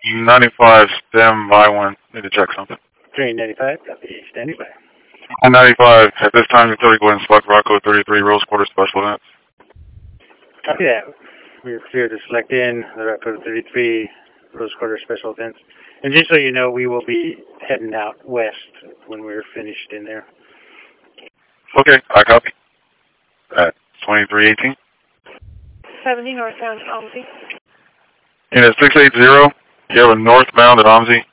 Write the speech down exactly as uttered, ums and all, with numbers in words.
ninety-five, stand by one. Need to check something. Train ninety-five, copy, standing by. ninety-five, at this time, you're thirty, go ahead and select Rocco thirty-three, Rose Quarter Special Events. Copy that. We're clear to select in the Rocco thirty-three, Rose Quarter Special Events. And just so you know, we will be heading out west when we're finished in there. Okay, I copy. At twenty-three eighteen. seventy northbound, OMSI. And at six eighty, you have a northbound at OMSI,